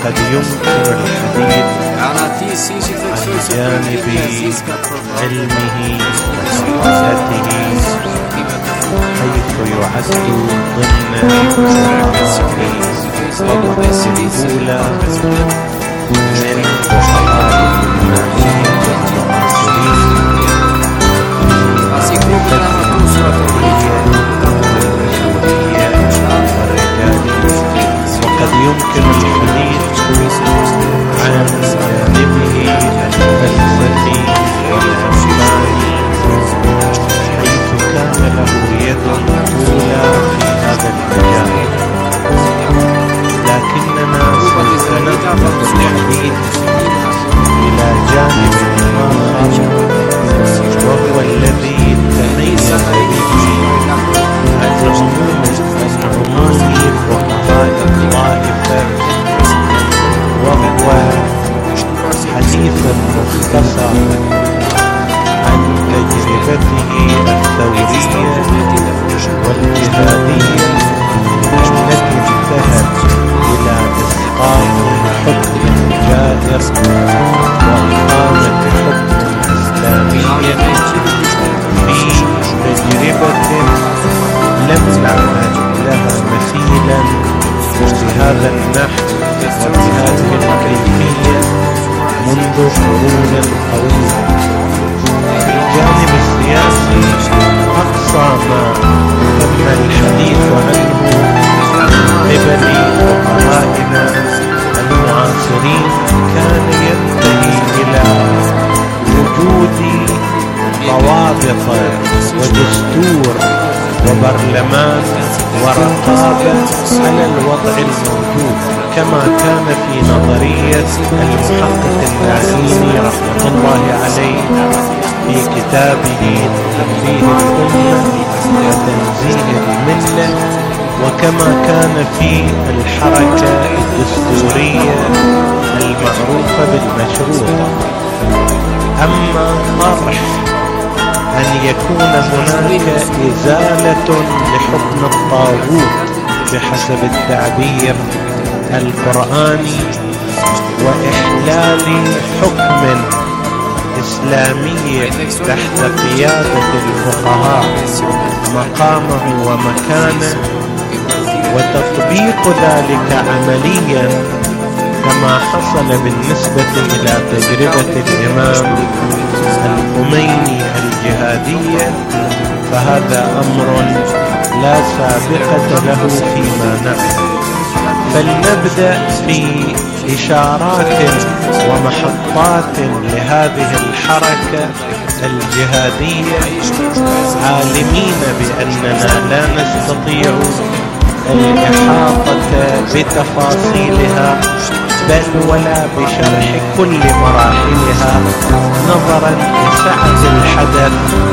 قد يمكن الحديث عن جانب علمه وسعادته حيث يعد ضمن الطبقة الأولى من فقهاء المعاصرين وقد يمكن الحديث عن جانبه الفلسفي والعلماني حيث كان له يد أولى في هذا المجال، لكننا سنتنقل الحديث إلى جانب آخر وهو الذي تميز به العموم فقهاء الطائفة، وهو حديث مختصر عن تجربته الثورية والجهادية التي انتهت إلى إسقاط حكم جائر وإقامة حكم إسلامي في تجربة لم نعمل لها مثيلا بهذا النحو وبهذه الكيفية منذ قرون طويلة. في الجانب السياسي أقصى ما تم الحديث عنه قبل فقهائنا المعاصرين كان ينتهي إلى وجود ضوابط ودستور وبرلمان ورقابة على الوضع الموجود، كما كان في نظرية المحقق النعيمي رحمة الله عليه في كتابه تنبيه الأمة وتنزيه الملة، وكما كان في الحركة الدستورية المعروفة بالمشروطة. أما طرح أن يكون هناك إزالة لحكم الطاغوت بحسب التعبير القرآني وإحلال حكم إسلامي تحت قيادة الفقهاء مقامه ومكانه وتطبيق ذلك عمليا كما حصل بالنسبة إلى تجربة الإمام الخميني الجهادية، فهذا أمر لا سابقة له فيما نعلم. فلنبدأ بإشارات ومحطات لهذه الحركة الجهادية، عالمين بأننا لا نستطيع الإحاطة بتفاصيلها بل ولا بشرح كل مراحلها نظرا لسعة الحدث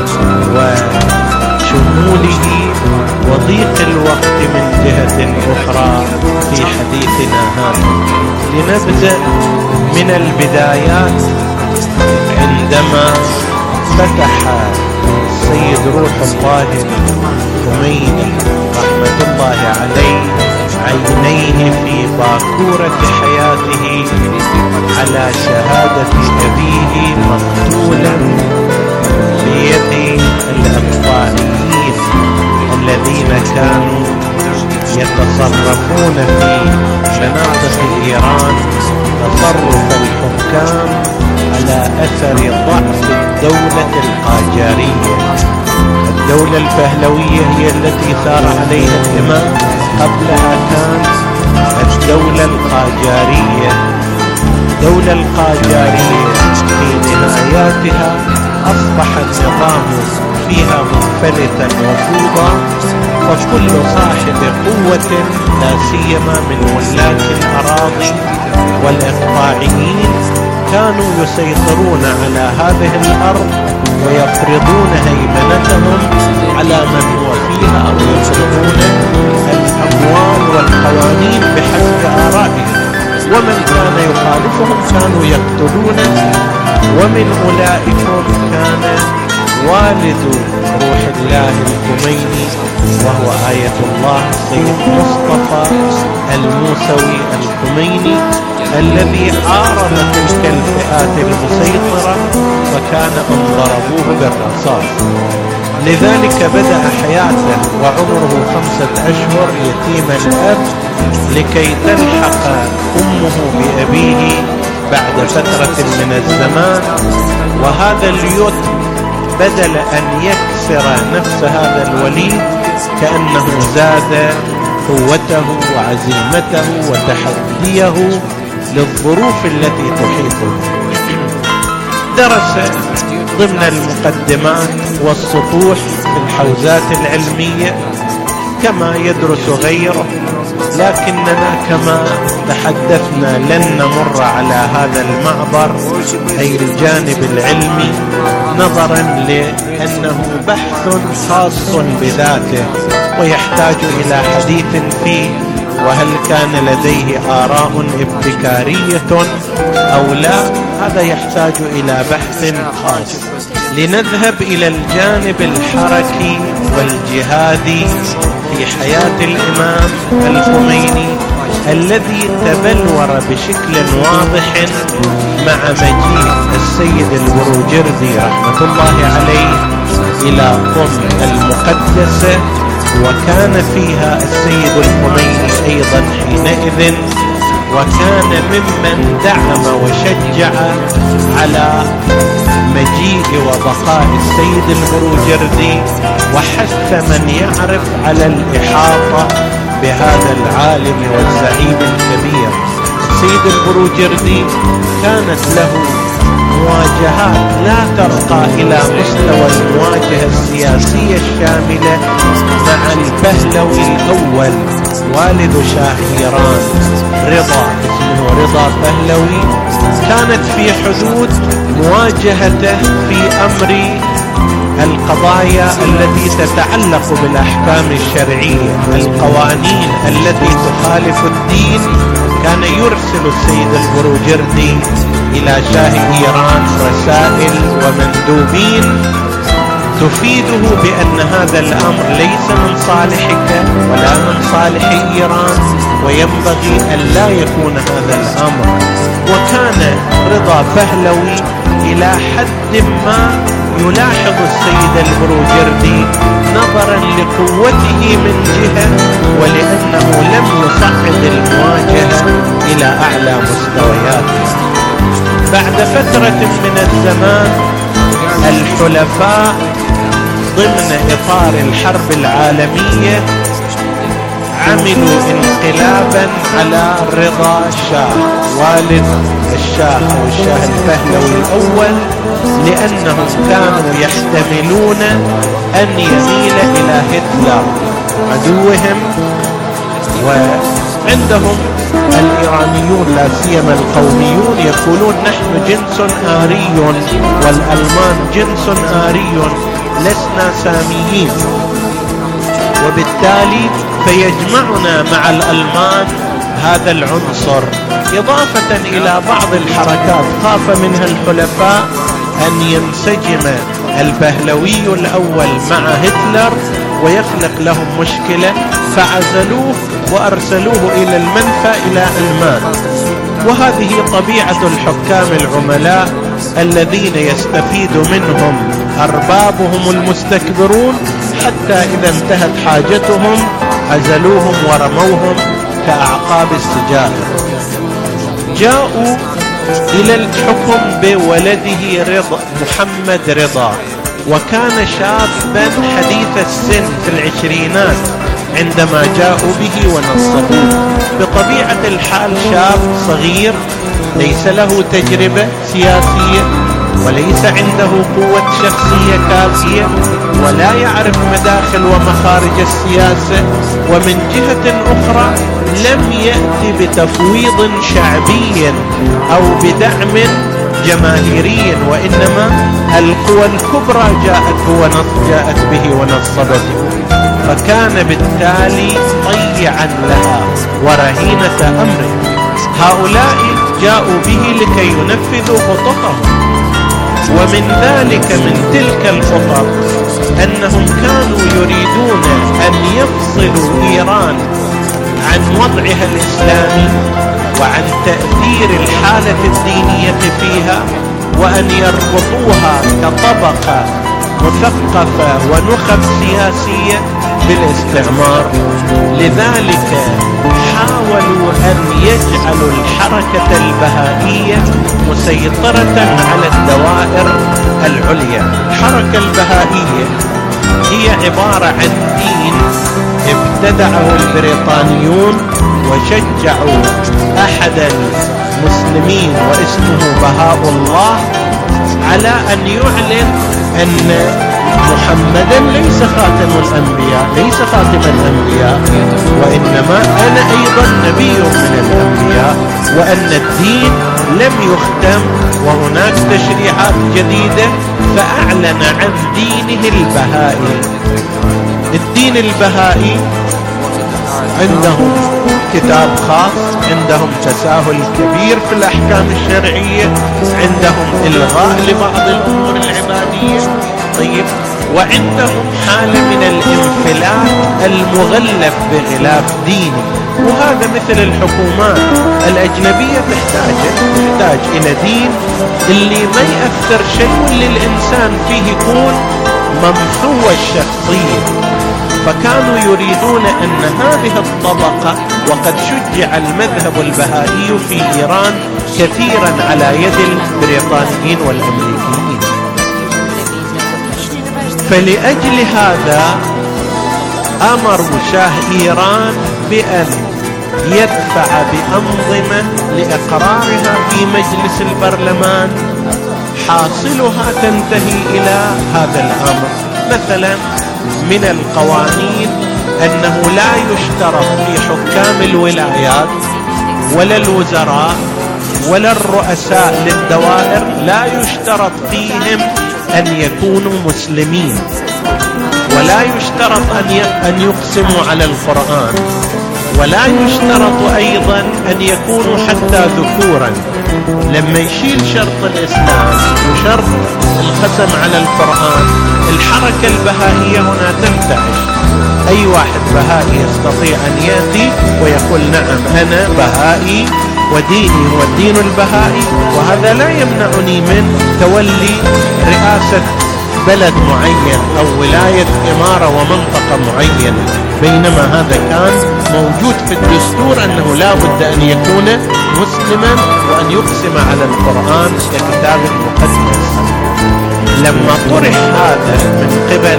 وشموله وضيق الوقت من جهة أخرى في حديثنا هذا. لنبدأ من البدايات عندما فتح السيد روح الله الخميني رحمة الله عليه عينيه في باكورة حياته على شهادة أبيه مقتولا بيد الأقطاعيين الذين كانوا يتصرفون في مناطق إيران تصرف الحكام على أثر ضعف الدولة القاجارية. الدولة البهلوية هي التي سار عليها الإمام، قبلها كانت الدولة القاجارية. الدولة القاجارية في نهاياتها أصبح النظام فيها منفلتا وفوضى، فكل صاحب قوة لا سيما من ملاك الأراضي والإقطاعيين كانوا يسيطرون على هذه الأرض ويفرضون هيمنتهم على من هو فيها، أو يفرضون الأموال والقوانين بحسب آرائهم، ومن كان يخالفهم كانوا يقتلونه. ومن أولئكم كان والد روح الله الخميني وهو آية الله السيد مصطفى الموسوي الخميني الذي عارض تلك الفئات المسيطرة، فكان أن ضربوه بالرصاص. لذلك بدأ حياته وعمره 5 أشهر يتيم الأب، لكي تلحق أمه بأبيه بعد فترة من الزمان. وهذا اليتم بدل أن يكسر نفس هذا الوليد كأنه زاد قوته وعزيمته وتحديه للظروف التي تحيطه. درس ضمن المقدمات والسطوح في الحوزات العلمية كما يدرس غيره، لكننا كما تحدثنا لن نمر على هذا المعبر أي الجانب العلمي، نظرا لأنه بحث خاص بذاته ويحتاج إلى حديث فيه، وهل كان لديه آراء ابتكارية أو لا، هذا يحتاج إلى بحث خاص. لنذهب إلى الجانب الحركي والجهادي في حياة الإمام الخميني الذي تبلور بشكل واضح مع مجيء السيد البروجردي رحمة الله عليه إلى قم المقدسة، وكان فيها السيد الخميني أيضا حينئذ، وكان ممن دعم وشجع على مجيء وبقاء السيد البروجردي، وحث من يعرف على الإحاطة بهذا العالم والزعيم الكبير. السيد البروجردي كانت له مواجهات لا ترقى إلى مستوى المواجهة السياسية الشاملة مع البهلوي الأول والد شاه إيران رضا، اسمه رضا بهلوي. كانت في حدود مواجهته في أمر القضايا التي تتعلق بالأحكام الشرعية، القوانين التي تخالف الدين. كان يرسل السيد البروجردي إلى شاه إيران رسائل ومندوبين تفيده بأن هذا الأمر ليس من صالحك ولا من صالح إيران، وينبغي أن لا يكون هذا الأمر. وكان رضا بهلوي إلى حد ما يلاحظ السيد البروجردي نظرا لقوته من جهة، ولأنه لم يصعد المواجهة إلى أعلى مستوياته. بعد فترة من الزمان الحلفاء ضمن إطار الحرب العالمية عملوا انقلابا على رضا شاه والد الشاه أو الشاه البهلوي الأول، لأنهم كانوا يحتملون أن يميل إلى هتلر عدوهم. وعندهم الإيرانيون لا سيما القوميون يقولون نحن جنس آري والألمان جنس آري لسنا ساميين، وبالتالي فيجمعنا مع الألمان هذا العنصر، إضافة إلى بعض الحركات خاف منها الحلفاء أن ينسجم البهلوي الأول مع هتلر ويخلق لهم مشكلة، فعزلوه وأرسلوه إلى المنفى إلى ألمان. وهذه طبيعة الحكام العملاء الذين يستفيد منهم أربابهم المستكبرون، حتى إذا انتهت حاجتهم عزلوهم ورموهم كأعقاب السجائر. جاءوا إلى الحكم بولده رضا محمد رضا، وكان شابا حديث السن في العشرينات عندما جاءوا به ونصبوه. بطبيعة الحال شاب صغير ليس له تجربة سياسية وليس عنده قوة شخصية كافية ولا يعرف مداخل ومخارج السياسة، ومن جهة أخرى لم يأتي بتفويض شعبي أو بدعم جماهيري، وإنما القوى الكبرى جاءت به ونصبته، فكان بالتالي طيعا لها ورهينة أمره. هؤلاء جاءوا به لكي ينفذوا خططهم، ومن ذلك من تلك الخطط أنهم كانوا يريدون أن يفصلوا إيران عن وضعها الإسلامي عن تأثير الحالة الدينية فيها، وأن يربطوها كطبقة مثقفة ونخب سياسية بالاستعمار. لذلك حاولوا أن يجعلوا الحركة البهائية مسيطرة على الدوائر العليا. الحركة البهائية هي عبارة عن دين ابتدعه البريطانيون وشجعوا أحد المسلمين واسمه بهاء الله على أن يعلن أن محمدا ليس خاتم الأنبياء، ليس خاتم الأنبياء، وإنما أنا أيضا نبي من الأنبياء، وأن الدين لم يختم وهناك تشريعات جديدة، فأعلن عن دينه البهائي. الدين البهائي عندهم كتاب خاص، عندهم تساهل كبير في الأحكام الشرعية، عندهم إلغاء لبعض الأمور العبادية، طيب، وعندهم حالة من الانفلات المغلف بغلاف ديني. وهذا مثل الحكومات الأجنبية تحتاج إلى دين اللي ما يأثر شيء، واللي الإنسان فيه يكون ممحو الشخصية. فكانوا يريدون أن هذه الطبقة، وقد شجع المذهب البهائي في إيران كثيرا على يد البريطانيين والأمريكيين، فلأجل هذا أمر شاه إيران بأن يدفع بأنظمة لإقرارها في مجلس البرلمان، حاصلها تنتهي إلى هذا الأمر. مثلا من القوانين أنه لا يشترط في حكام الولايات ولا الوزراء ولا الرؤساء للدوائر، لا يشترط فيهم أن يكونوا مسلمين، ولا يشترط أن يقسموا على القرآن، ولا يشترط أيضا أن يكونوا حتى ذكورا. لما يشيل شرط الإسلام وشرط القسم على القرآن، الحركة البهائية هنا تنتعش. أي واحد بهائي يستطيع أن يأتي ويقول نعم أنا بهائي وديني هو الدين البهائي، وهذا لا يمنعني من تولي رئاسة بلد معين أو ولاية إمارة ومنطقة معينة، بينما هذا كان موجود في الدستور أنه لا بد أن يكون مسلما وأن يقسم على القرآن ككتاب مقدس. لما طرح هذا من قبل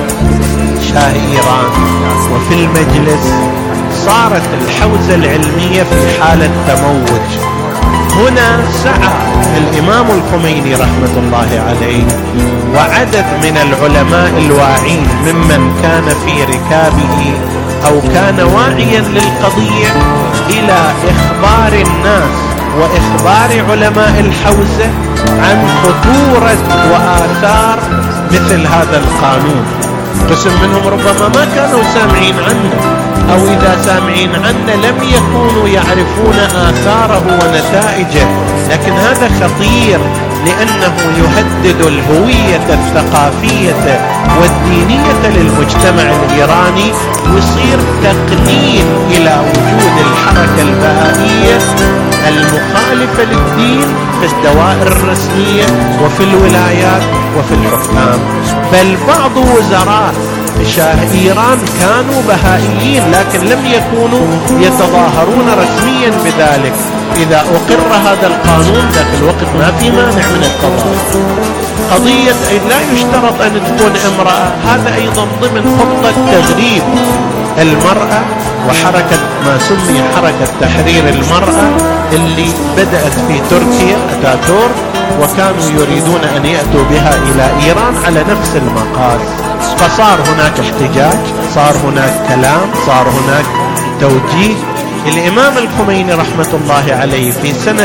شاه إيران وفي المجلس، صارت الحوزة العلمية في حالة تموج. هنا سعى الإمام الخميني رحمة الله عليه وعدد من العلماء الواعين ممن كان في ركابه أو كان واعيا للقضية إلى إخبار الناس وإخبار علماء الحوزة عن خطورة وآثار مثل هذا القانون. قسم منهم ربما ما كانوا سامعين عنه، أو إذا سامعين عنه لم يكونوا يعرفون آثاره ونتائجه، لكن هذا خطير لأنه يهدد الهوية الثقافية والدينية للمجتمع الإيراني، ويصير تقنين إلى وجود الحركة البهائية المخالفة للدين في الدوائر الرسمية وفي الولايات وفي الحكام. بل بعض وزراء شاه إيران كانوا بهائيين لكن لم يكونوا يتظاهرون رسميا بذلك. إذا أقر هذا القانون ذاك الوقت ما في مانع من التظاهر. قضية لا يشترط أن تكون امرأة، هذا أيضا ضمن خطة تدريب المرأة وحركة ما سمي حركة تحرير المرأة اللي بدأت في تركيا أتاتورك، وكانوا يريدون أن يأتوا بها إلى إيران على نفس المقاس. فصار هناك احتجاج، صار هناك كلام، صار هناك توجيه. الإمام الخميني رحمة الله عليه في سنة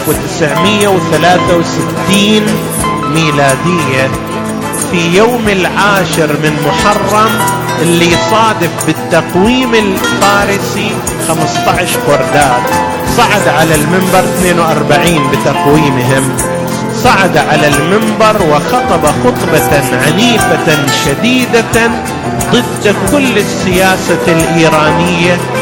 1963 ميلادية في يوم 10 من محرم اللي صادف بالتقويم الفارسي 15 خرداد، صعد على المنبر 42 بتقويمهم، صعد على المنبر وخطب خطبة عنيفة شديدة ضد كل السياسة الإيرانية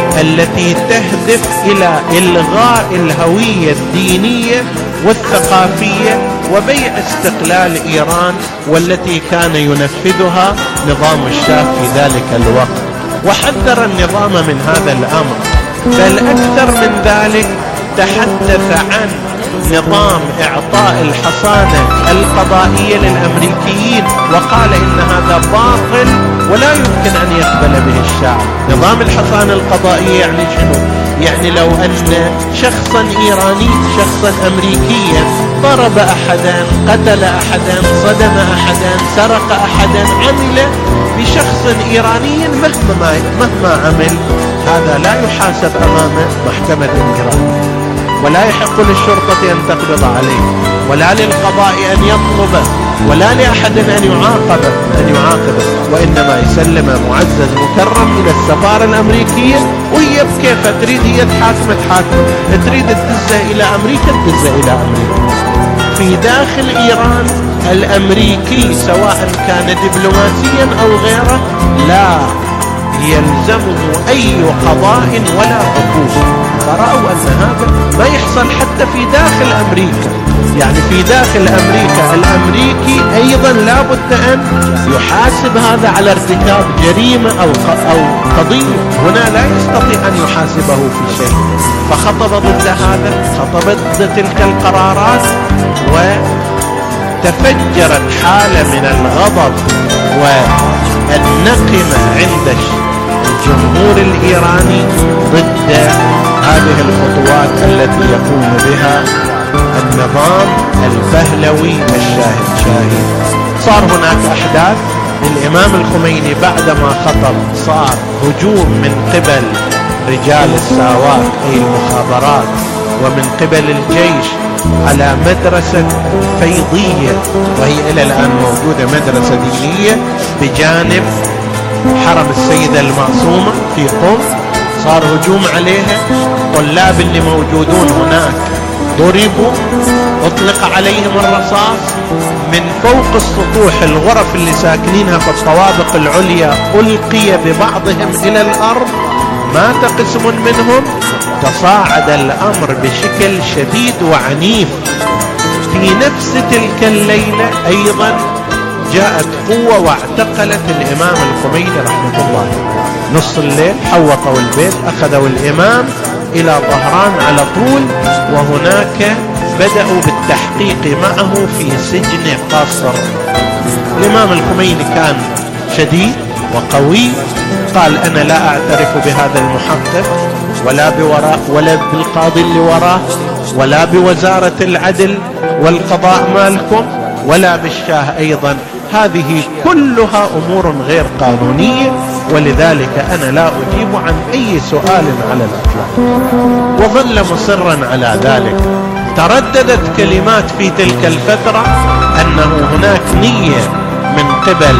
التي تهدف إلى إلغاء الهوية الدينية والثقافية وبيع استقلال إيران، والتي كان ينفذها نظام الشاه في ذلك الوقت. وحذر النظام من هذا الأمر، بل أكثر من ذلك تحدث عن نظام إعطاء الحصانة القضائية للأمريكيين، وقال إن هذا باطل ولا يمكن أن يقبل به الشعب. نظام الحصانة القضائية يعني شنو؟ يعني لو أن شخصا إيراني، شخصا أمريكيا ضرب أحدا، قتل أحدا، صدم أحدا، سرق أحدا، عمل بشخص إيراني مهما عمل، هذا لا يحاسب أمام محكمة إيرانية، ولا يحق للشرطة أن تقبض عليه، ولا للقضاء أن يطلبه، ولا لأحد أن يعاقبه، وإنما يسلم معزز مكرم إلى السفارة الأمريكية، وهي بكيف تريد هي تحاكم، تريد تدزه إلى أمريكا تدزه إلى أمريكا. في داخل إيران الأمريكي سواء كان دبلوماسيا أو غيره لا يلزمه أي قضاء ولا حقوق. فرأوا أن هذا ما يحصل حتى في داخل أمريكا، يعني في داخل أمريكا الأمريكي أيضا لا بد أن يحاسب هذا على ارتكاب جريمة أو قضية، هنا لا يستطيع أن يحاسبه في شيء. فخطب ضد هذا، خطب ضد تلك القرارات، وتفجرت حالة من الغضب والنقمة عند الجمهور الإيراني ضد هذه الخطوات التي يقوم بها النظام البهلوي الشاهي. صار هناك أحداث. الإمام الخميني بعدما خطب صار هجوم من قبل رجال الساواك أي المخابرات ومن قبل الجيش على مدرسة فيضية، وهي إلى الآن موجودة مدرسة دينية بجانب حرم السيدة المعصومة في قم. صار هجوم عليها، طلاب اللي موجودون هناك ضربوا، اطلق عليهم الرصاص من فوق السطوح، الغرف اللي ساكنينها في الطوابق العليا ألقي ببعضهم إلى الأرض، مات قسم منهم. تصاعد الأمر بشكل شديد وعنيف. في نفس تلك الليلة أيضا جاءت قوة واعتقلت الإمام الخميني رحمة الله. نص الليل حوطوا البيت، أخذوا الإمام إلى طهران على طول، وهناك بدأوا بالتحقيق معه في سجن قصر. الإمام الخميني كان شديد وقوي، قال أنا لا أعترف بهذا المحقق ولا بالقاضي اللي وراه ولا بوزارة العدل والقضاء مالكم ولا بالشاه أيضا، هذه كلها أمور غير قانونية، ولذلك أنا لا أجيب عن أي سؤال على الإطلاق. وظل مصرا على ذلك. ترددت كلمات في تلك الفترة أنه هناك نية من قبل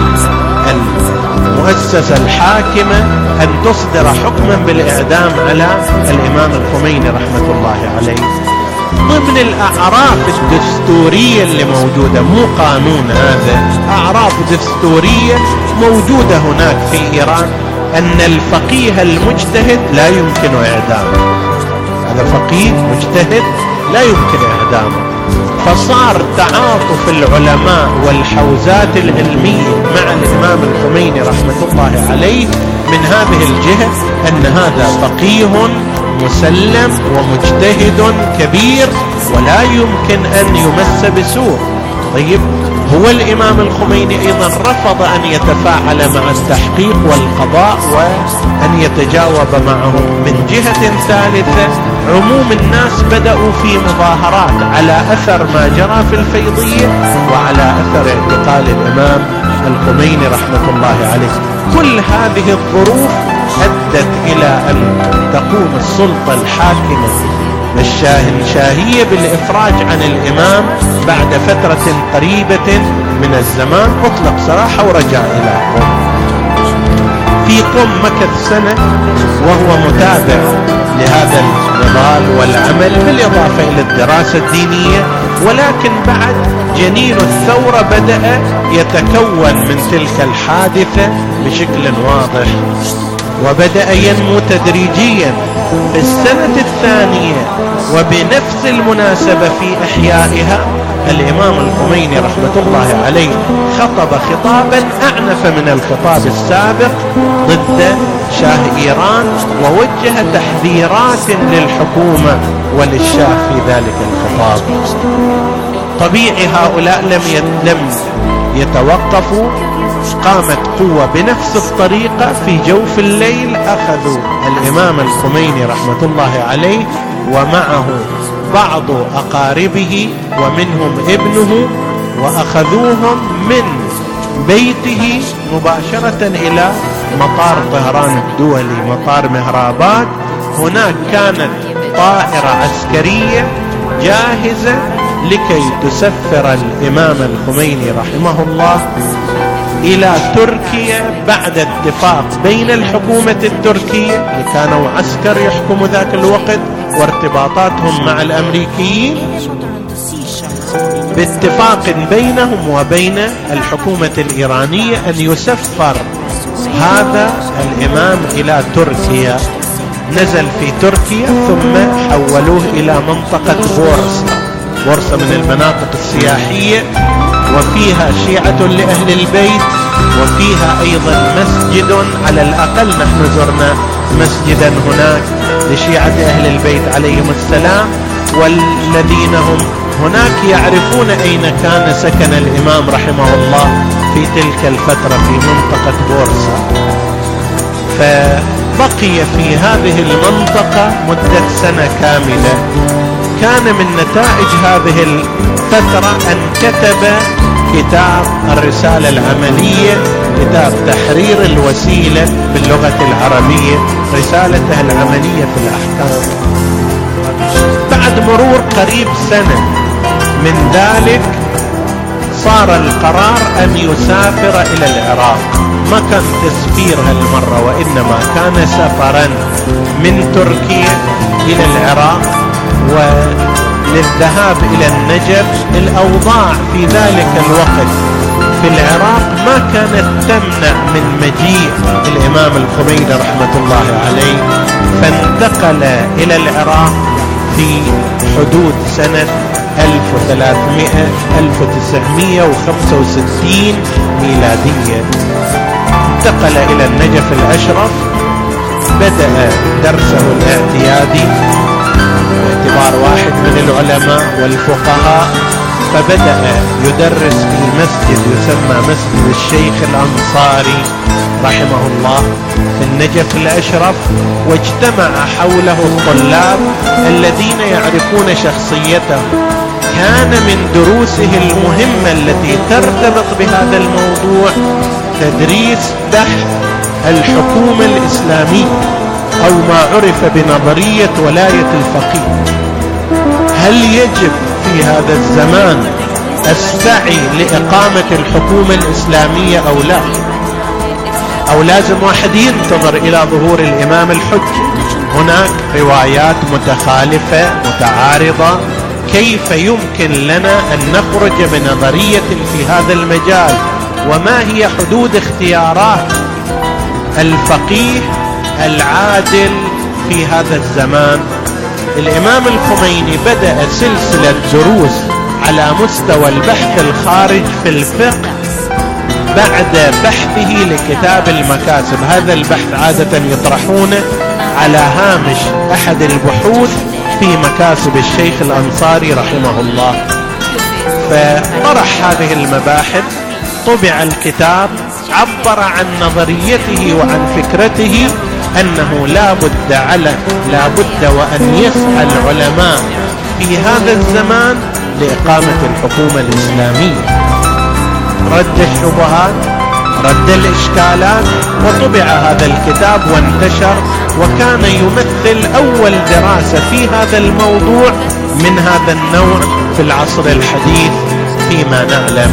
المؤسسة الحاكمة أن تصدر حكما بالإعدام على الإمام الخميني رحمة الله عليه. ضمن الأعراف الدستورية اللي موجودة، مو قانون، هذا أعراف دستورية موجودة هناك في إيران، أن الفقيه المجتهد لا يمكن إعدامه. هذا فقيه مجتهد لا يمكن إعدامه. فصار تعاطف العلماء والحوزات العلمية مع الإمام الخميني رحمة الله عليه من هذه الجهة، أن هذا فقيه مسلم ومجتهد كبير ولا يمكن أن يمس بسوء. طيب، هو الإمام الخميني أيضا رفض أن يتفاعل مع التحقيق والقضاء وأن يتجاوب معهم. من جهة ثالثة، عموم الناس بدأوا في مظاهرات على أثر ما جرى في الفيضية وعلى أثر اعتقال الإمام الخميني رحمة الله عليه. كل هذه الظروف أدت إلى أن تقوم السلطة الحاكمة الشاهية بالإفراج عن الإمام بعد فترة قريبة من الزمان. أطلق سراحة ورجع إلى قم. في قم مكث سنة وهو متابع لهذا النضال والعمل، بالإضافة إلى الدراسة الدينية. ولكن بعد جنين الثورة بدأ يتكون من تلك الحادثة بشكل واضح. وبدأ ينمو تدريجيا. في السنة الثانية وبنفس المناسبة في إحيائها الإمام الخميني رحمة الله عليه خطب خطابا أعنف من الخطاب السابق ضد شاه إيران، ووجه تحذيرات للحكومة وللشاه في ذلك الخطاب. طبيعي هؤلاء لم يتوقفوا، قامت قوة بنفس الطريقة في جوف الليل، أخذوا الإمام الخميني رحمة الله عليه ومعه بعض أقاربه ومنهم ابنه، وأخذوهم من بيته مباشرة إلى مطار طهران الدولي، مطار مهراباد. هناك كانت طائرة عسكرية جاهزة لكي تسفر الإمام الخميني رحمه الله إلى تركيا بعد اتفاق بين الحكومة التركية اللي كانوا عسكر يحكموا ذاك الوقت وارتباطاتهم مع الأمريكيين، باتفاق بينهم وبين الحكومة الإيرانية أن يسفر هذا الإمام إلى تركيا. نزل في تركيا ثم حولوه إلى منطقة بورصة من المناطق السياحية، وفيها شيعة لأهل البيت، وفيها أيضا مسجد، على الأقل نحن زرنا مسجدا هناك لشيعة أهل البيت عليهم السلام، والذين هم هناك يعرفون أين كان سكن الإمام رحمه الله في تلك الفترة في منطقة بورصة. فبقي في هذه المنطقة مدة سنة كاملة. كان من نتائج هذه الفترة أن كتب كتاب الرسالة العملية، كتاب تحرير الوسيلة باللغة العربية، رسالته العملية في الأحكام. بعد مرور قريب سنة من ذلك صار القرار أن يسافر إلى العراق. ما كان تسفير هالمرة، وإنما كان سفرا من تركيا إلى العراق وللذهاب إلى النجف. الأوضاع في ذلك الوقت في العراق ما كانت تمنع من مجيء الإمام الخميني رحمة الله عليه، فانتقل إلى العراق في حدود سنة 1965 ميلادية. انتقل إلى النجف الأشرف، بدأ درسه الاعتيادي باعتبار واحد من العلماء والفقهاء، فبدأ يدرس في مسجد يسمى مسجد الشيخ الأنصاري رحمه الله في النجف الأشرف، واجتمع حوله الطلاب الذين يعرفون شخصيته. كان من دروسه المهمة التي ترتبط بهذا الموضوع تدريس بحث الحكومة الإسلامية أو ما عرف بنظرية ولاية الفقيه. هل يجب في هذا الزمان السعي لإقامة الحكومة الإسلامية أو لا؟ أو لازم واحد ينتظر إلى ظهور الإمام الحجة؟ هناك روايات متخالفة متعارضة. كيف يمكن لنا أن نخرج بنظرية في هذا المجال؟ وما هي حدود اختيارات الفقيه العادل في هذا الزمان؟ الإمام الخميني بدأ سلسلة دروس على مستوى البحث الخارج في الفقه بعد بحثه لكتاب المكاسب. هذا البحث عادة يطرحونه على هامش أحد البحوث في مكاسب الشيخ الأنصاري رحمه الله، فطرح هذه المباحث، طبع الكتاب، عبر عن نظريته وعن فكرته أنه لا بد وأن يسعى العلماء في هذا الزمان لإقامة الحكومة الإسلامية. رد الشبهات، رد الإشكالات، وطبع هذا الكتاب وانتشر، وكان يمثل أول دراسة في هذا الموضوع من هذا النوع في العصر الحديث فيما نعلم.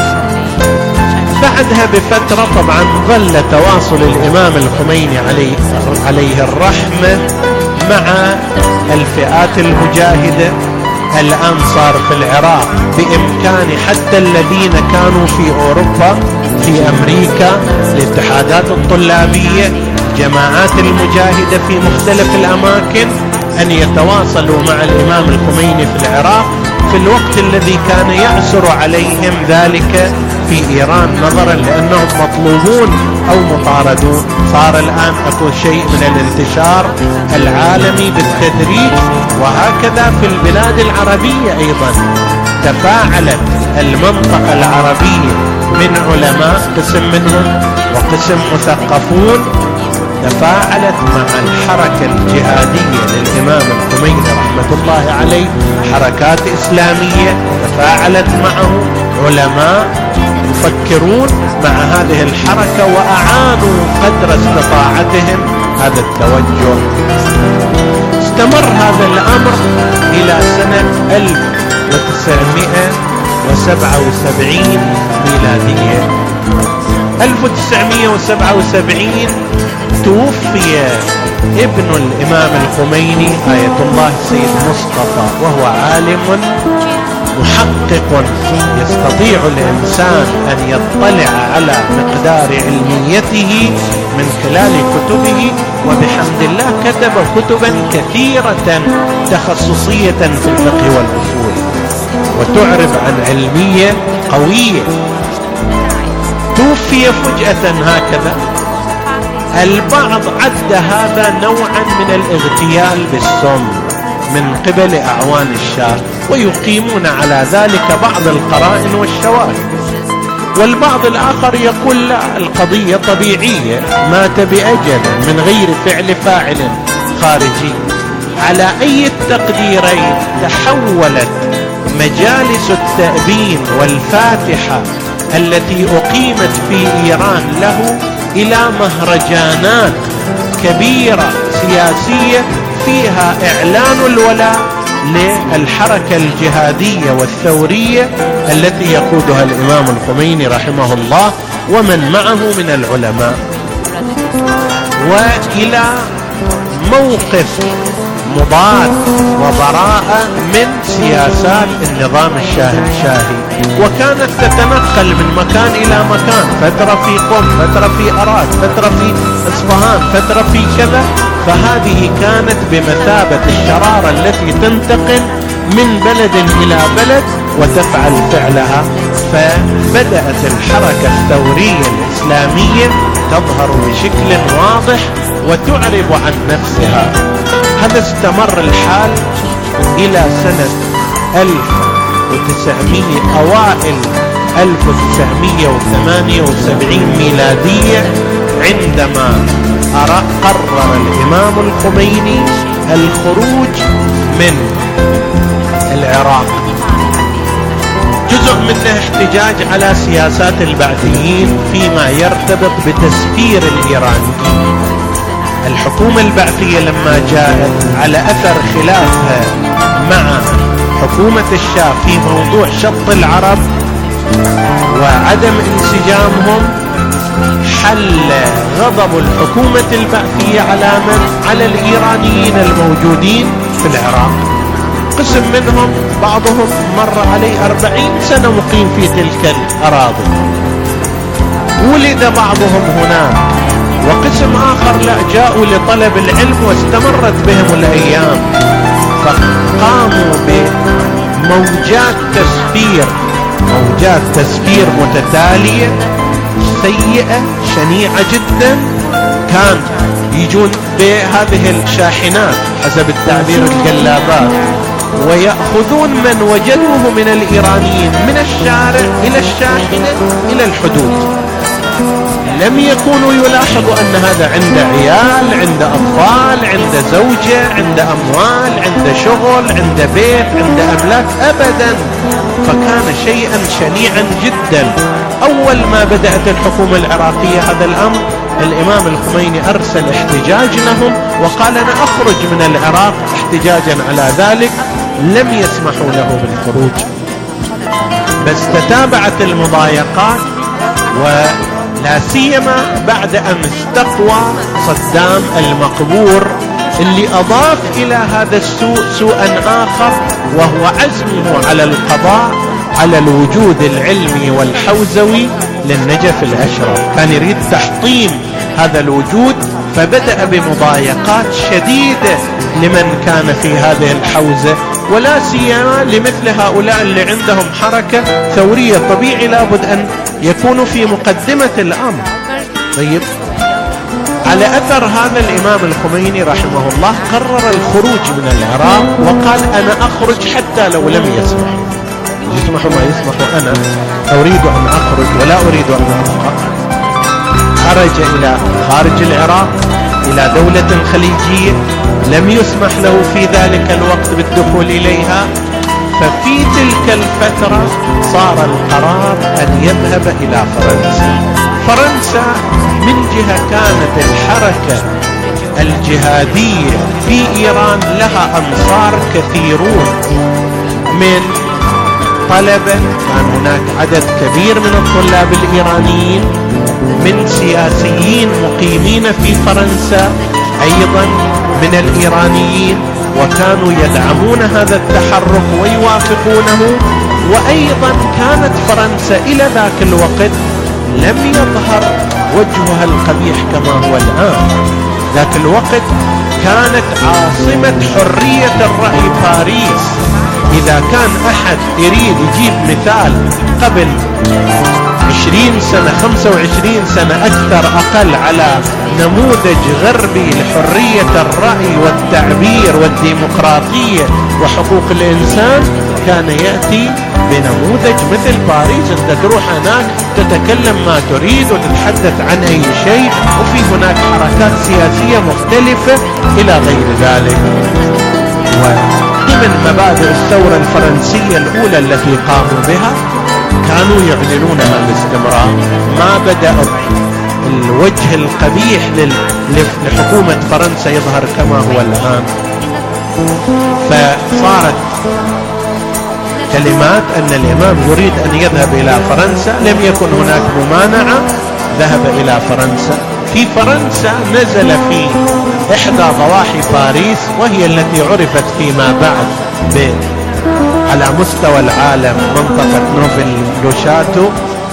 بعدها بفترة طبعا ظل تواصل الإمام الخميني عليه الرحمة مع الفئات المجاهدة. الآن صار في العراق بإمكان حتى الذين كانوا في أوروبا، في أمريكا، الاتحادات الطلابية، الجماعات المجاهدة في مختلف الأماكن أن يتواصلوا مع الإمام الخميني في العراق في الوقت الذي كان يعسر عليهم ذلك في إيران، نظرا لأنهم مطلوبون أو مطاردون. صار الآن أكو شيء من الانتشار العالمي بالتدريج، وهكذا في البلاد العربية أيضا تفاعلت المنطقة العربية من علماء قسم منهم وقسم مثقفون، تفاعلت مع الحركة الجهادية للإمام الخميني رحمة الله عليه، حركات إسلامية تفاعلت معه، علماء يفكرون مع هذه الحركة وأعانوا قدر استطاعتهم هذا التوجه. استمر هذا الأمر إلى سنة 1977 ميلادية. 1977 توفي ابن الإمام الخميني آية الله السيد مصطفى، وهو عالم محقق يستطيع الإنسان أن يطلع على مقدار علميته من خلال كتبه، وبحمد الله كتب كتبا كثيرة تخصصية في الفقه والأصول وتعرب عن علمية قوية. توفي فجأة هكذا. البعض عد هذا نوعا من الاغتيال بالسم من قبل أعوان الشاه، ويقيمون على ذلك بعض القرائن والشواهد. والبعض الآخر يقول لا، القضية طبيعية، مات بأجل من غير فعل فاعل خارجي. على أي التقديرين تحولت مجالس التأبين والفاتحة التي أقيمت في إيران له إلى مهرجانات كبيرة سياسية فيها إعلان الولاء للحركة الجهادية والثورية التي يقودها الإمام الخميني رحمه الله ومن معه من العلماء، وإلى موقف مضاد وبراءة من سياسات النظام الشاهي. وكانت تتنقل من مكان إلى مكان، فترة في قم، فترة في أراد، فترة في إصفهان، فترة في كذا. فهذه كانت بمثابة الشرارة التي تنتقل من بلد إلى بلد وتفعل فعلها. فبدأت الحركة الثورية الإسلامية تظهر بشكل واضح وتعرب عن نفسها. هذا استمر الحال إلى سنة أوائل 1978 ميلادية، عندما قرر الإمام الخميني الخروج من العراق. جزء منه احتجاج على سياسات البعثيين فيما يرتبط بتسفير الإيرانيين. الحكومة البعثية لما جاءت على أثر خلافها مع حكومة الشاه في موضوع شط العرب وعدم انسجامهم، حل غضب الحكومة البعثية على من؟ على الإيرانيين الموجودين في العراق. قسم منهم بعضهم مر عليه 40 سنة مقيم في تلك الأراضي، ولد بعضهم هناك، وقسم آخر لا، جاءوا لطلب العلم واستمرت بهم الأيام، فقاموا بموجات تسفير متتالية سيئة شنيعة جدا. كان يجون بهذه الشاحنات حسب التعبير الجلابات ويأخذون من وجدوه من الإيرانيين من الشارع إلى الشاحنة إلى الحدود. لم يكونوا يلاحظوا أن هذا عنده عيال، عنده أطفال، عنده زوجة، عنده أموال، عنده شغل، عنده بيت، عنده أملاك أبدا. فكان شيئا شنيعا جدا. أول ما بدأت الحكومة العراقية هذا الأمر، الإمام الخميني أرسل احتجاج لهم وقال أنا أخرج من العراق احتجاجا على ذلك. لم يسمحوا له بالخروج، بس تتابعت المضايقات، ولا سيما بعد أن استقوى صدام المقبور اللي أضاف إلى هذا السوء سوءا آخر، وهو عزمه على القضاء على الوجود العلمي والحوزوي للنجف الأشرف. كان يريد تحطيم هذا الوجود فبدأ بمضايقات شديدة لمن كان في هذه الحوزة، ولا سيما لمثل هؤلاء اللي عندهم حركة ثورية. طبيعي لابد أن يكونوا في مقدمة الأمر. طيب، على أثر هذا الإمام الخميني رحمه الله قرر الخروج من العراق، وقال أنا أخرج حتى لو لم يسمحوا ما يسمحوا، أنا أريد أن أخرج ولا أريد أن أبقى. خرج إلى خارج العراق إلى دولة خليجية لم يسمح له في ذلك الوقت بالدخول إليها. ففي تلك الفترة صار القرار أن يذهب إلى فرنسا. فرنسا من جهة كانت الحركة الجهادية في إيران لها أنصار كثيرون من طلبة، كان هناك عدد كبير من الطلاب الإيرانيين، من سياسيين مقيمين في فرنسا أيضا من الإيرانيين، وكانوا يدعمون هذا التحرك ويوافقونه. وأيضا كانت فرنسا إلى ذاك الوقت لم يظهر وجهها القبيح كما هو الآن. ذاك الوقت كانت عاصمة حرية الرأي باريس. إذا كان أحد يريد يجيب مثال قبل 20 سنة 25 سنة أكثر أقل على نموذج غربي لحرية الرأي والتعبير والديمقراطية وحقوق الإنسان، كان يأتي بنموذج مثل باريس. أنت تروح هناك تتكلم ما تريد وتتحدث عن أي شيء، وفي هناك حركات سياسية مختلفة إلى غير ذلك. وضمن مبادئ الثورة الفرنسية الأولى التي قاموا بها كانوا يعلنونها باستمرار. ما بدأ الوجه القبيح لحكومة فرنسا يظهر كما هو الآن. فصارت كلمات أن الإمام يريد أن يذهب إلى فرنسا، لم يكن هناك ممانعة، ذهب إلى فرنسا. في فرنسا نزل في إحدى ضواحي باريس، وهي التي عرفت فيما بعد على مستوى العالم منطقة نوفل لوشاتو،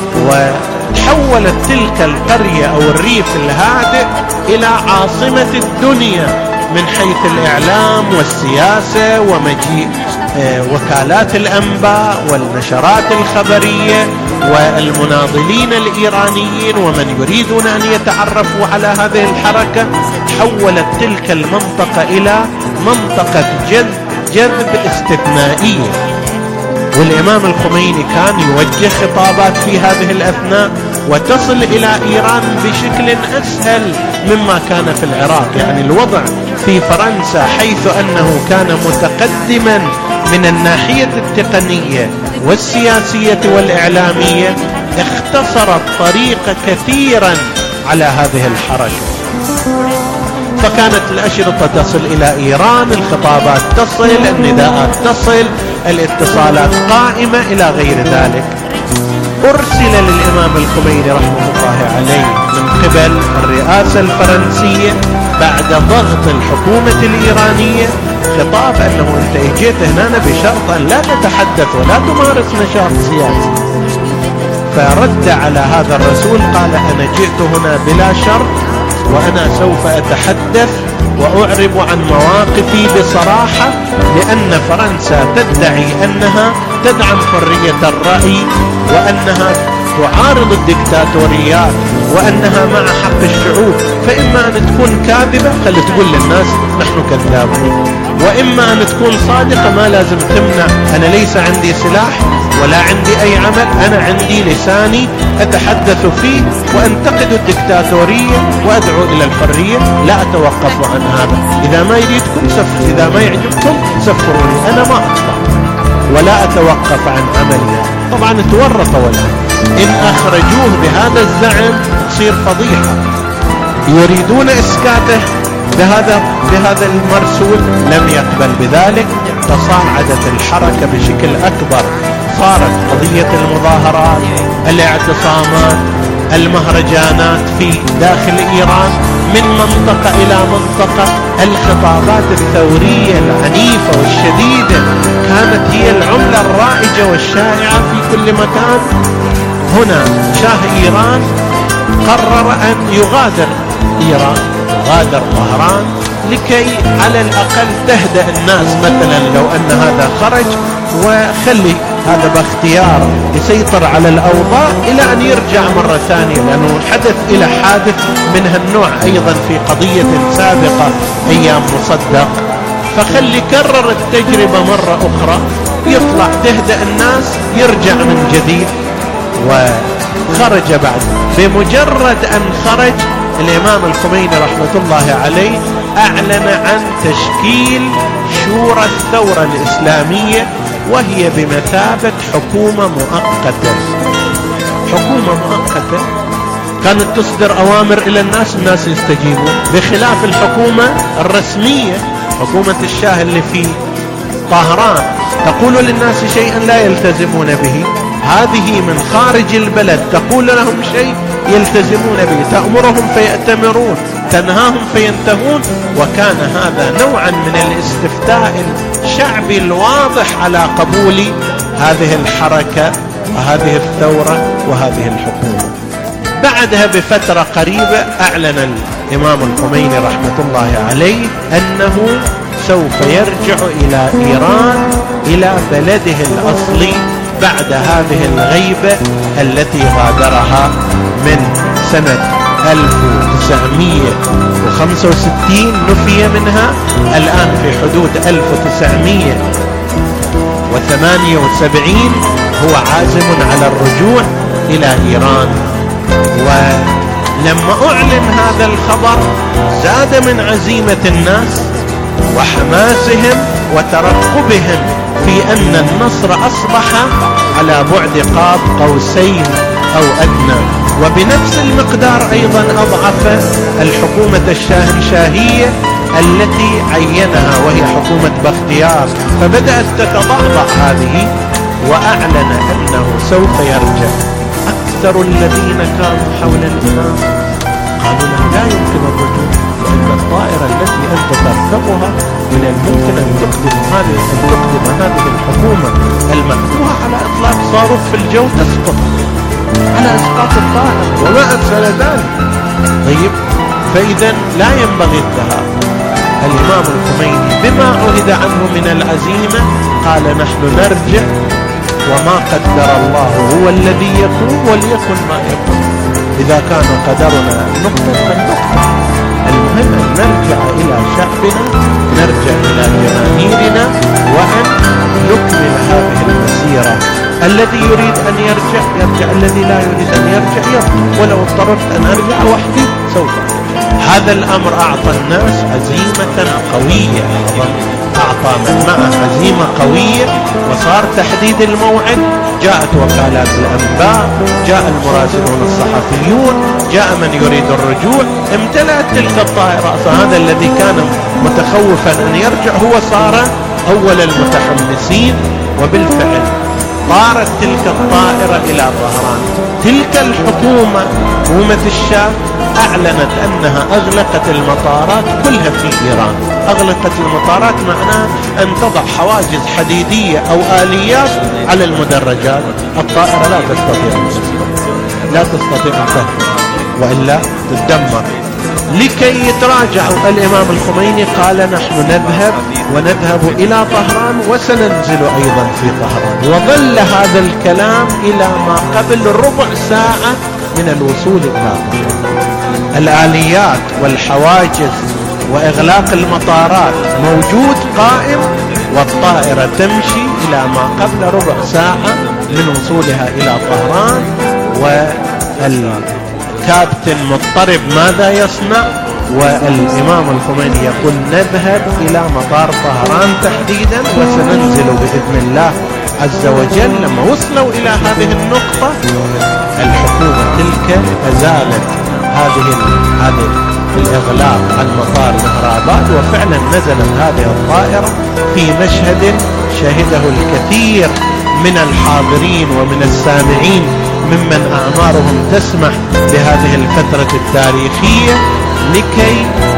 وتحولت تلك القرية أو الريف الهادئ إلى عاصمة الدنيا من حيث الإعلام والسياسة، ومجيء وكالات الأنباء والنشرات الخبرية والمناضلين الإيرانيين ومن يريدون أن يتعرفوا على هذه الحركة. حولت تلك المنطقة إلى منطقة جذب استثنائية. والإمام الخميني كان يوجه خطابات في هذه الأثناء وتصل إلى إيران بشكل أسهل مما كان في العراق. يعني الوضع في فرنسا حيث أنه كان متقدما من الناحية التقنية والسياسية والإعلامية، اختصر الطريق كثيرا على هذه الحركة. فكانت الأشرطة تصل إلى إيران، الخطابات تصل، النداءات تصل، الاتصالات قائمة إلى غير ذلك. أرسل للإمام الخميني رحمه الله عليه من قبل الرئاسة الفرنسية بعد ضغط الحكومة الإيرانية خطاب أنه أنت اجيت هنا بشرط أن لا تتحدث ولا تمارس نشاط سياسي. فرد على هذا الرسول قال أنا جئت هنا بلا شرط، وأنا سوف أتحدث وأعرب عن مواقفي بصراحة، لأن فرنسا تدعي أنها تدعم حرية الرأي، وأنها تعارض الدكتاتوريات، وأنها مع حق الشعوب. فإما أن تكون كاذبة خلي تقول للناس نحن كذابون، وإما أن تكون صادقة ما لازم تمنع. أنا ليس عندي سلاح ولا عندي أي عمل، أنا عندي لساني أتحدث فيه وأنتقد الدكتاتورية وأدعو إلى الحرية، لا أتوقف عن هذا. إذا ما يريدكم إذا ما يعجبكم سفروني، أنا ما أطلع ولا أتوقف عن عملي. طبعا تورط ولا إن أخرجوه بهذا الزعم تصير فضيحة. يريدون إسكاته بهذا المرسول، لم يقبل بذلك. تصاعدت الحركة بشكل أكبر، صارت قضية المظاهرات، الاعتصامات، المهرجانات في داخل إيران من منطقة إلى منطقة. الخطابات الثورية العنيفة والشديدة كانت هي العملة الرائجة والشائعة في كل مكان. هنا شاه إيران قرر أن يغادر إيران غادر طهران لكي على الأقل تهدأ الناس. مثلا لو أن هذا خرج وخلي هذا باختيار يسيطر على الأوضاع إلى أن يرجع مرة ثانية، لأنه حدث إلى حادث من هالنوع أيضا في قضية سابقة أيام مصدق، فخلي كرر التجربة مرة أخرى، يطلع تهدأ الناس يرجع من جديد. وخرج بعد، بمجرد أن خرج الإمام الخميني رحمة الله عليه أعلن عن تشكيل شورى الثورة الإسلامية، وهي بمثابة حكومة مؤقتة. حكومة مؤقتة كانت تصدر أوامر إلى الناس يستجيبون، بخلاف الحكومة الرسمية حكومة الشاه اللي في طهران تقول للناس شيئا لا يلتزمون به، هذه من خارج البلد تقول لهم شيء يلتزمون به، تأمرهم فيأتمرون، تنهاهم فينتهون. وكان هذا نوعا من الاستفتاء الشعبي الواضح على قبول هذه الحركة وهذه الثورة وهذه الحكومة. بعدها بفترة قريبة أعلن الإمام الخميني رحمة الله عليه أنه سوف يرجع إلى إيران، إلى بلده الأصلي، بعد هذه الغيبة التي غادرها من سنة 1965 نفي منها، الآن في حدود 1978 هو عازم على الرجوع إلى إيران. ولما أعلن هذا الخبر زاد من عزيمة الناس وحماسهم وترقبهم في أن النصر أصبح على بعد قاب قوسين أو أدنى. وبنفس المقدار أيضا أضعف الحكومة الشاهنشاهية التي عينها وهي حكومة باختيار، فبدأت تتضعضع هذه، وأعلن أنه سوف يرجع. أكثر الذين كانوا حول الإمام قالوا له لا يمكن الرجوع، لأن الطائرة التي أنت تركبها من الممكن أن تقدم هذه الحكومة المحكومة على إطلاق صاروخ في الجو تسقط على إسقاط الطائرة وما أسفل ذلك. طيب، فإذا لا ينبغي الذهاب. الإمام الخميني بما عهد عنه من العزيمة قال نحن نرجع، وما قدر الله هو الذي يكون، وليكن ما يكون. إذا كان قدرنا نقدر فلنقدر، المهم أن نرجع إلى شعبنا، نرجع إلى جماهيرنا، وأن نكمل هذه المسيرة. الذي يريد أن يرجع يرجع، الذي لا يريد أن يرجع يرجع، ولو اضطررت أن أرجع وحدي سوف أرجع. هذا الأمر أعطى الناس عزيمة قوية، أعطى من معه عزيمة قوية، وصار تحديد الموعد. جاءت وكالات الأنباء، جاء المراسلون الصحفيون، جاء من يريد الرجوع، امتلأت تلك الطائرة. هذا الذي كان متخوفا أن يرجع هو صار أول المتحمسين، وبالفعل طارت تلك الطائرة إلى طهران. تلك الحكومة، حكومة الشاه، أعلنت أنها أغلقت المطارات كلها في إيران. أغلقت المطارات معناها أن تضع حواجز حديدية أو آليات على المدرجات. الطائرة لا تستطيع أن تهرب وإلا تدمر. لكي يتراجع الإمام الخميني قال نحن نذهب إلى طهران وسننزل أيضا في طهران. وظل هذا الكلام إلى ما قبل ربع ساعة من الوصول إلى طهران. الآليات والحواجز وإغلاق المطارات موجود قائم، والطائرة تمشي إلى ما قبل ربع ساعة من وصولها إلى طهران. والكابتن مضطرب ماذا يصنع؟ والإمام الخميني يقول نذهب إلى مطار طهران تحديدا وسننزل بإذن الله عز وجل. لما وصلوا إلى هذه النقطة الحكومة تلك أزالت هذه الإغلاق عن مطار مهراباد، وفعلا نزلت هذه الطائرة في مشهد شهده الكثير من الحاضرين ومن السامعين ممن أعمارهم تسمح بهذه الفترة التاريخية، لكي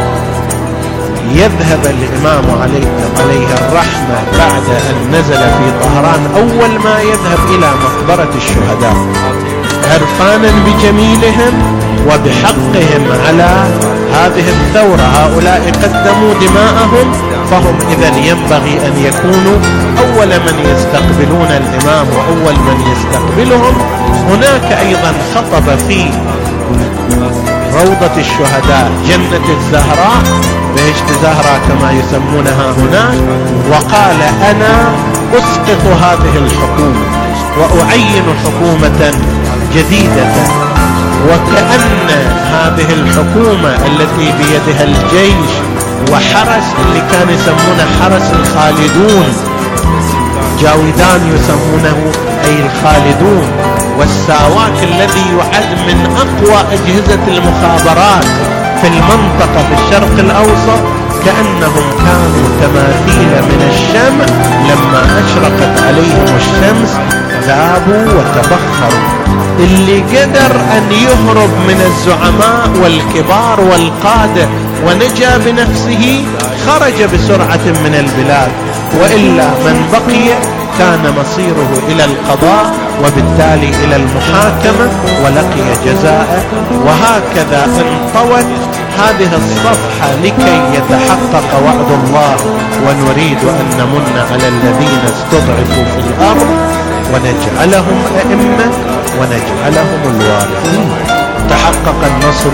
يذهب الإمام عليه الرحمة بعد أن نزل في طهران أول ما يذهب إلى مقبرة الشهداء عرفانا بجميلهم وبحقهم على هذه الثورة. هؤلاء قدموا دماءهم، فهم إذن ينبغي أن يكونوا أول من يستقبلون الإمام وأول من يستقبلهم. هناك أيضا خطب في روضة الشهداء جنة الزهراء، بهشت زهراء كما يسمونها هناك، وقال: أنا أسقط هذه الحكومة وأعين حكومة جديدة، وكأن هذه الحكومة التي بيدها الجيش وحرس اللي كان يسمونه حرس الخالدون، جاودان يسمونه أي الخالدون، والساواك الذي يعد من أقوى أجهزة المخابرات في المنطقة في الشرق الأوسط، كأنهم كانوا تماثيل من الشمع لما أشرقت عليهم الشمس ذابوا وتبخروا. اللي قدر أن يهرب من الزعماء والكبار والقادة ونجا بنفسه خرج بسرعة من البلاد، وإلا من بقي كان مصيره إلى القضاء وبالتالي إلى المحاكمة ولقي جزاء. وهكذا انطوت هذه الصفحة لكي يتحقق وعد الله: ونريد أن نمن على الذين استضعفوا في الأرض ونجعلهم أئمة ونجعلهم الوارثين. تحقق النصر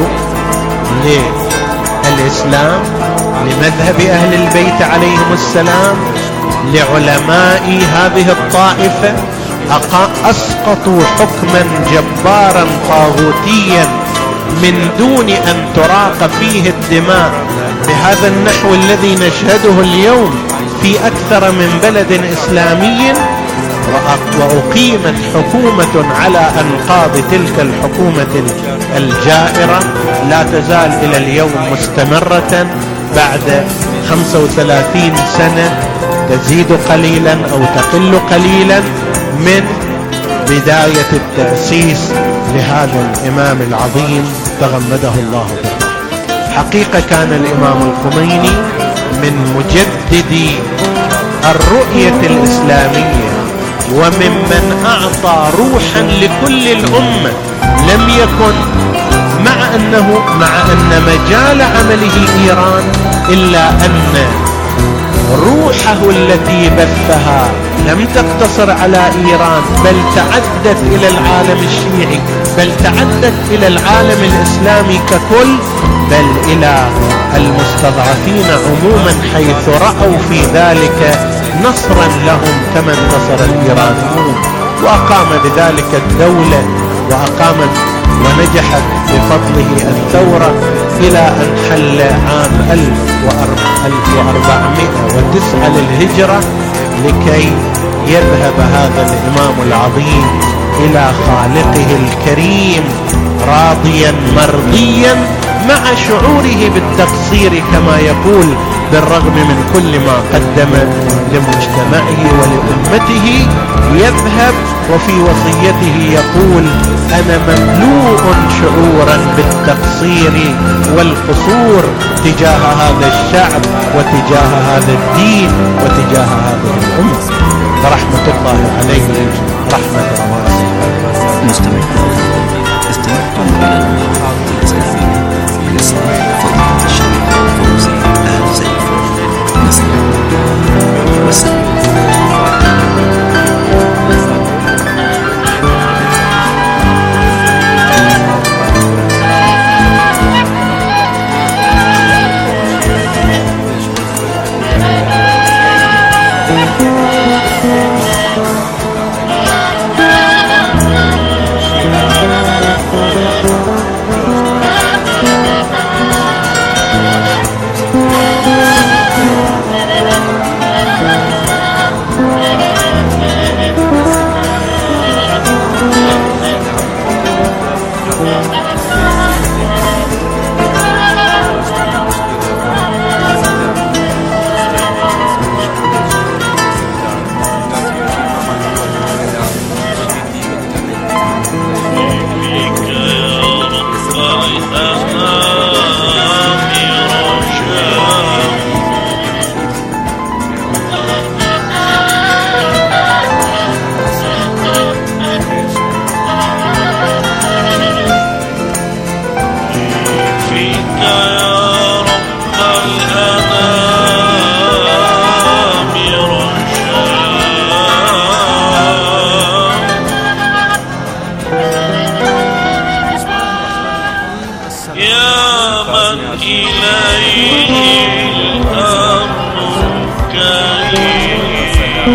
للإسلام، لمذهب أهل البيت عليهم السلام، لعلماء هذه الطائفة. أسقطوا حكما جبارا طاغوتيا من دون أن تراق فيه الدماء بهذا النحو الذي نشهده اليوم في أكثر من بلد إسلامي، وأقيمت حكومة على أنقاض تلك الحكومة الجائرة لا تزال إلى اليوم مستمرة بعد 35 سنة، تزيد قليلا أو تقل قليلا من بداية التأسيس لهذا الإمام العظيم تغمده الله بالرحمة. حقيقة كان الإمام الخميني من مجددي الرؤية الإسلامية وممن أعطى روحا لكل الأمة. لم يكن مع أن مجال عمله إيران، إلا أن روحه التي بثها لم تقتصر على إيران، بل تعدت إلى العالم الشيعي، بل تعدت إلى العالم الإسلامي ككل، بل إلى المستضعفين عموما، حيث رأوا في ذلك نصرا لهم كما انتصر الإيرانيون. وأقام بذلك الدولة، وأقامت ونجحت بفضله الثورة إلى أن حل عام 1409 للهجرة، لكي يذهب هذا الإمام العظيم إلى خالقه الكريم راضيا مرضيا، مع شعوره بالتقصير كما يقول، بالرغم من كل ما قدم لمجتمعه ولأمته. يذهب وفي وصيته يقول: أنا مملوء شعورا بالتقصير والقصور تجاه هذا الشعب وتجاه هذا الدين وتجاه هذه الأمة. فرحمة الله عليه رحمة واسعة. استمعتم إلى المحاضرة الإسلامية لصالح فضيلة الشيخ فوزي آل زيد. نسأل والسلام.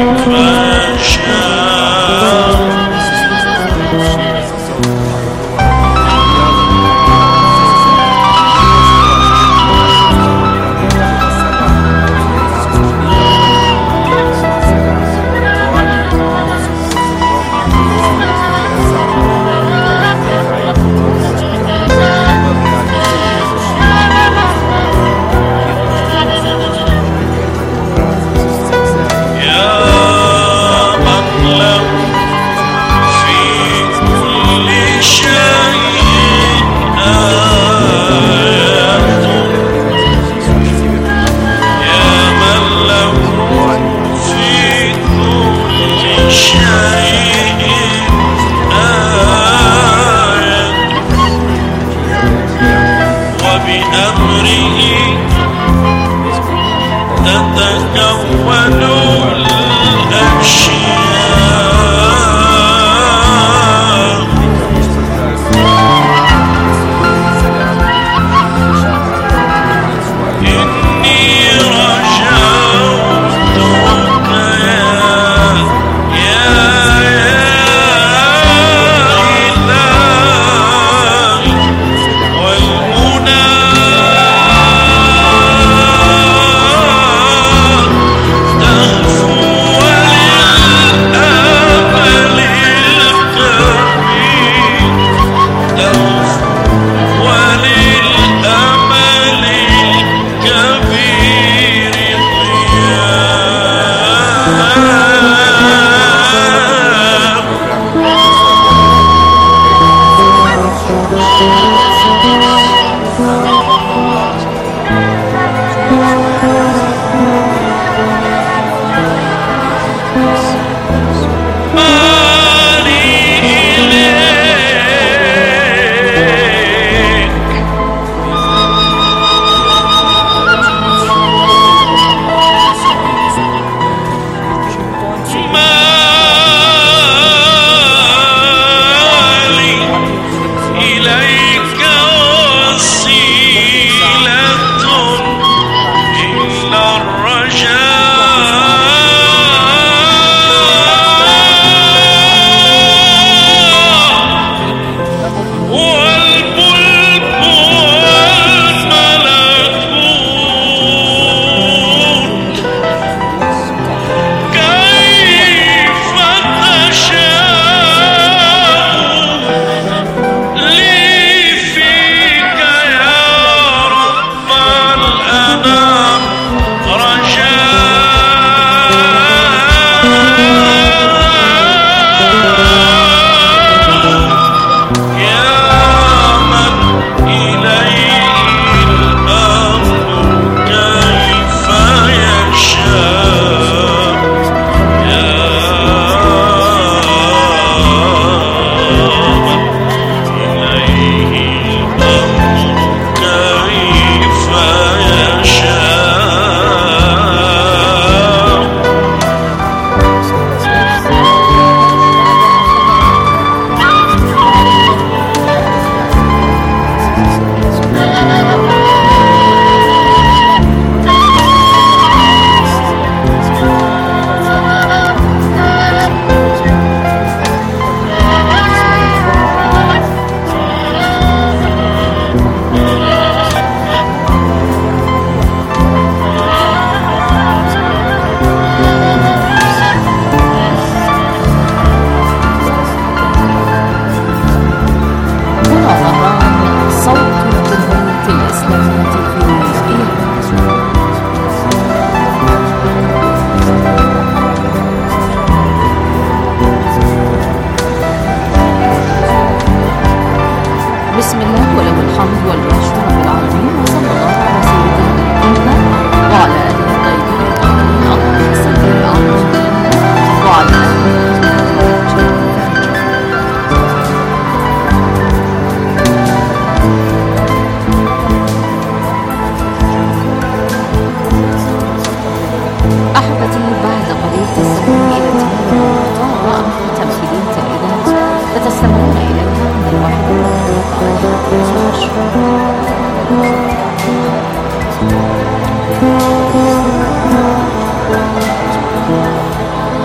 يا من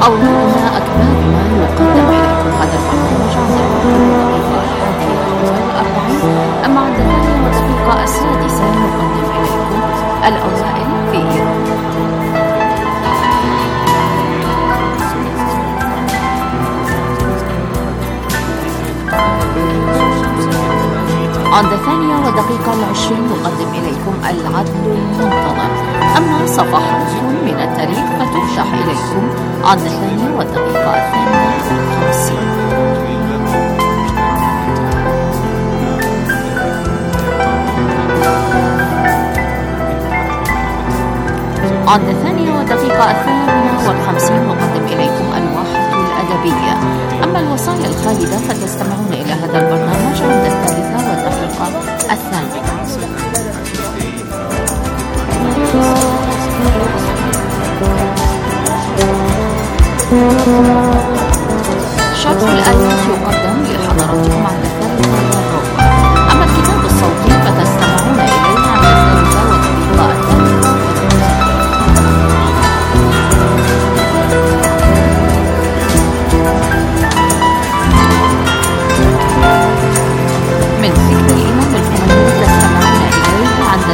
أولادنا أكبادنا يقدم إليكم هذا البرنامج عند الدقيقة 41. أما عند 8:06 نقدم إليكم الأوائل في إيران. عند 8:20 نقدم إليكم العدل المنتظر. أما صفحات من التاريخ فتفتح إليكم عند 8:52. عند 8:58 نقدم إليكم الواحة الأدبية. أما الوصايا الخالدة فتستمعون إلى هذا البرنامج عند 3:02. شرح الآيات يقدم لحضراتكم عند 3:15. أما الكتاب الصوتي فتستمعون إليه عند 3:03. من ذكر الإمام الخميني تستمعون إليه عند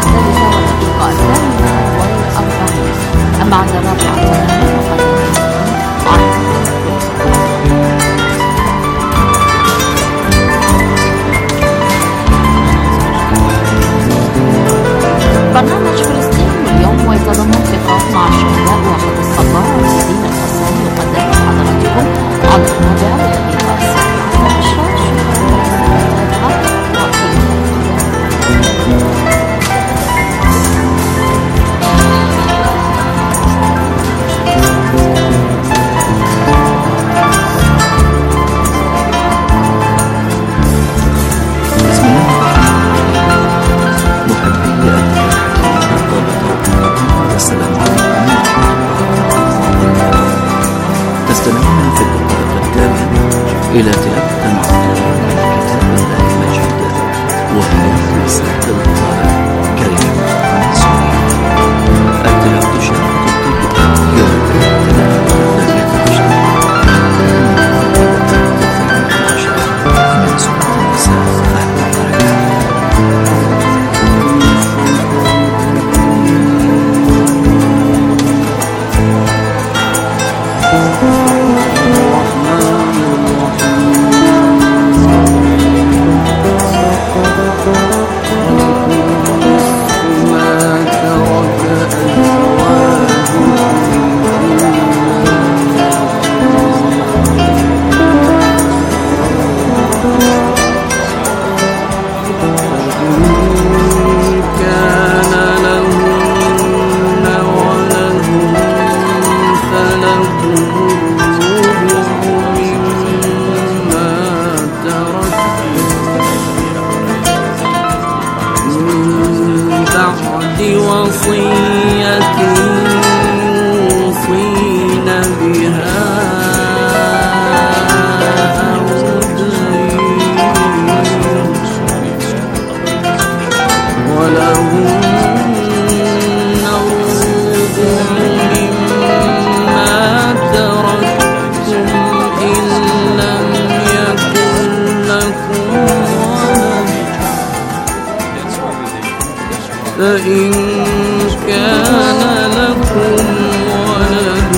3:43. أما عند 4:08 برنامج فلسطين اليوم ويتضمن لقاء مع الشهداء واحد الصباح والدين الحسن يقدم لحضراتكم عند 4:17. تستمعون في الدقائق التالية إلى تلاوة معطرة من كتاب الله المجيد وهي رسالة القارئ كريم منصوري. التلاوة شرعت الطب يوم 8/12 من سورة النساء فإن كان لكم ولد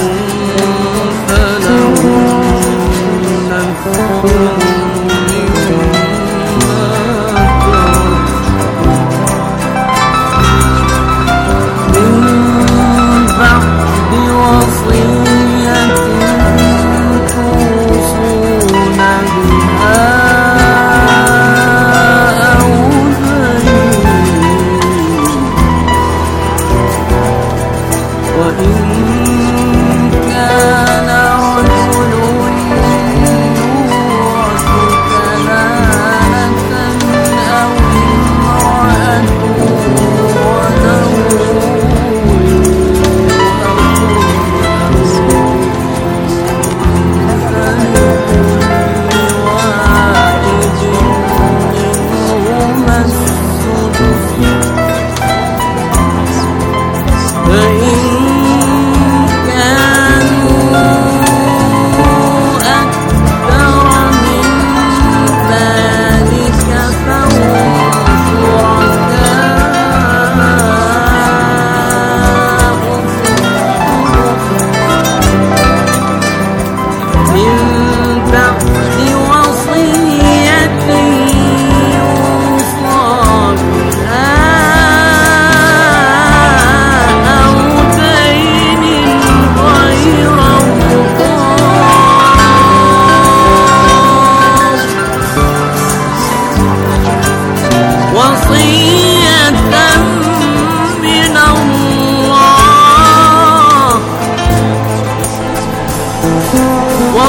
فلهن الثمن مما ترك من بعد وصية توصون بها أو دين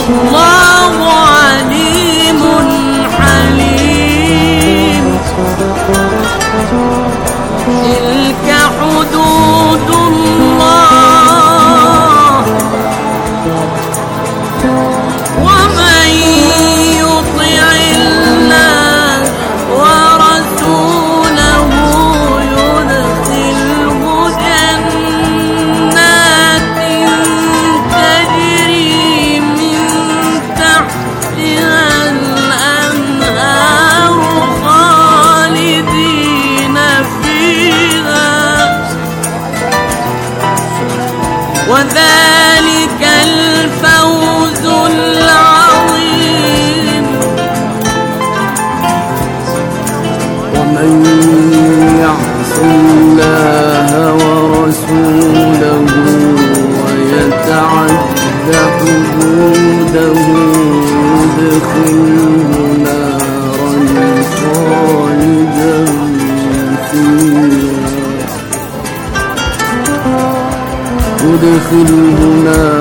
والله عليم حليم. تلك حدود الله ومن يطع الله ورسوله يدخله جنات تجري من تحتها الأنهار خالدين فيها وذلك الفوز العظيم. ومن يعص الله ورسوله ويتعد حدوده يدخله نارا خالدا فيها